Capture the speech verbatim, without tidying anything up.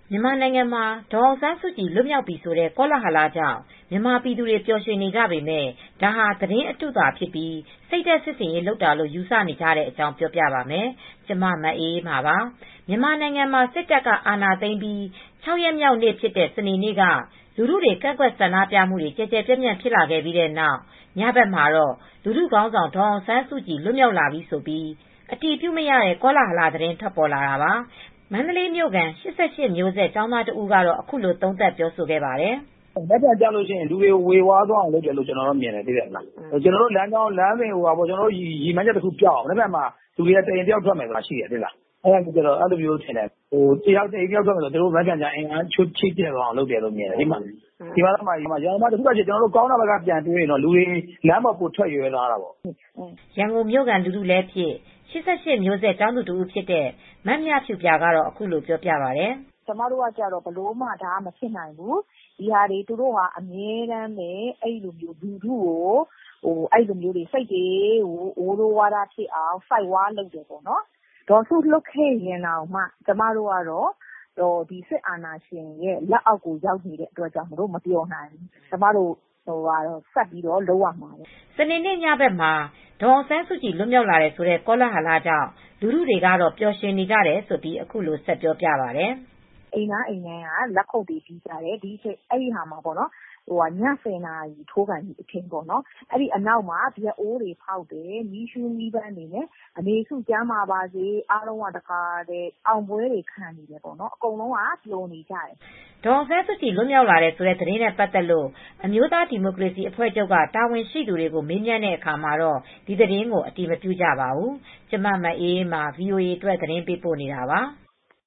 မြန်မာနိုင်ငံမှာဒေါ်အောင်ဆန်းစုကြည်လွတ်မြောက်ပြီဆိုတဲ့ကောလဟာလကြောင့်မြန်မာပြည်သူတွေပျော်ရွှင်နေကြပေမဲ့ဒါဟာသတင်းအတုသာဖြစ်ပြီးစိတ်သက်စစ်စင်ရေးလုပ်တာလို့ယူဆနေကြတဲ့အကြောင်းပြောပြပါမယ်။ကျမမအေးအေးမာပါ။မြန်မာနိုင်ငံမှာစစ်တပ်ကအာဏာသိမ်းပြီး၆ရက်မြောက်နေ့ဖြစ်တဲ့စနေနေ့ကလူထုတွေကန့်ကွက်ဆန္ဒပြမှုတွေကြဲကြဲပြန့်ပြန့်ဖြစ်လာခဲ့ပြီးတဲ့နောက်ညဘက်မှာတော့လူထုခေါင်းဆောင်ဒေါ်အောင်ဆန်းစုကြည်လွတ်မြောက်လာပြီဆိုပြီးအတည်ပြုမရတဲ့ကောလဟာလသတင်းထွက်ပေါ်လာတာပါ။မန္တလေးမြို့ခံ၈၈မျိုးဆက်ကျောင်းသားတဦးကတော့အခုလိုသုံးသပ်ပြောဆိုခဲ့ပါတယ်။“လက်ပြန်ကြလို့ရှိရင်လူတွေကိုဝေဝါးသွားအောင်လုပ်တယ်လို့ကျနော်တော့မြင်တယ်သိတယ်မလား။ကျနော်တို့လမ်းကြောင်းလမ်းစဉ်ဟိုဟာပေါ့ကျနော်တို့ရည်မှန်းချက်တခုပျောက်အောင်လက်ပြန်မှာလူတွေကတရင်တယောက်ထွက်မယ်ဆိုတာရှိတယ်သိလား။အဲဒါကျတော့အဲ့လိုမျိုးထင်တယ်ဟိုတယောက်တရင်တယောက်ထွက်မယ်ဆိုသူတို့လက်ပြန်ကြအင်အားချိုးချိပြက်သွားအောင်လုပ်တယ်လို့မြင်တယ်ဒီမှာဒီမှာတော့မှရန်ကုန်မှာတခုကကျနော်တို့ကောင်းတာဘက်ကပြန်တွေးရင်တော့လူတွေလမ်းပေါ်ပို့ထွက်ရွေးသွားတာပေါ့။ရန်ကုန်မြို့ခံလူထုလည်းဖြစ်၈၈မျိုးဆက်ကျောင်းသူတဦးဖြစ်တဲ့မမြဖြူပြာကတော့အခုလိုပြောပြပါတယ်။“ကျမတို့ကကြတော့ဘလို့မှဒါမဖြစ်နိုင်ဘူး။ဒီဟာတွေသူတို့ကအမြဲတမ်းပဲအဲ့လိုမျိုးလူထုကိုဟိုအဲ့လိုမျိုးတွေစိတ်တွေကိုအိုးလိုဝါဒဖြစ်အောင်စိုက်ဝါးလုပ်တယ်ပေါ့နော်။ဒေါ်စုလွတ်ခဲ့ရင်တော့မှကျမတို့ကတော့တော့ဒီစစ်အာဏာရှင်ရဲ့လက်အောက်ကိုရောက်နေတဲ့အတွက်ကြောင့်မလို့မပြောနိုင်ဘူး။ကျမတို့ဟိုကတော့ဆက်ပြီးတော့လုပ်ရမှာပဲ။ ”စနေနေ့ညဘက်မှာဒေါ်အောင်ဆန်းစုကြည်လွတ်မြောက်လာတယ်ဆိုတဲ့ကောလဟာလကြောင့်လူထုတွေကတော့ပျော်ရွှင်နေကြတယ်ဆိုပြီးအခုလိုဆက်ပြောပြပါတယ်။“အိမ်သားအိမ်တိုင်းကလက်ခုပ်တွေတီးကြတယ်ဒီချိန်အဲ့ဒီဟာမှာပေါ့နော်ဟိုကညဆယ်နာရီထိုးကန်ကြီးအထင်းပေါ့နော်အဲ့ဒီအနောက်မှာဗျက်အိုးတွေဖောက်တယ်မီးရှူးမီးပန်းတွေနဲ့အနေစုကျမ်းမာပါစေအားလုံးကတခါတဲ့အောင်ပွဲတွေခံနေတယ်ပေါ့နော်အကုန်လုံးကပျော်နေကြတယ်ဒေါ်အောင်ဆန်းစုကြည်လွတ်မြောက်လာတယ်ဆိုတဲ့သတင်းနဲ့ပတ်သက်လို့အမျိုးသားဒီမိုကရေစီအဖွဲ့ချုပ်ကတာဝန်ရှိသူတွေကိုမေးမြန်းတဲ့အခါမှာတော့ဒီသတင်းကိုအတည်မပြုကြပါဘူး။ကျမမအေးအေးမာ ဗွီအိုအေ အတွက်သတင်းပေးပို့နေတာပါ။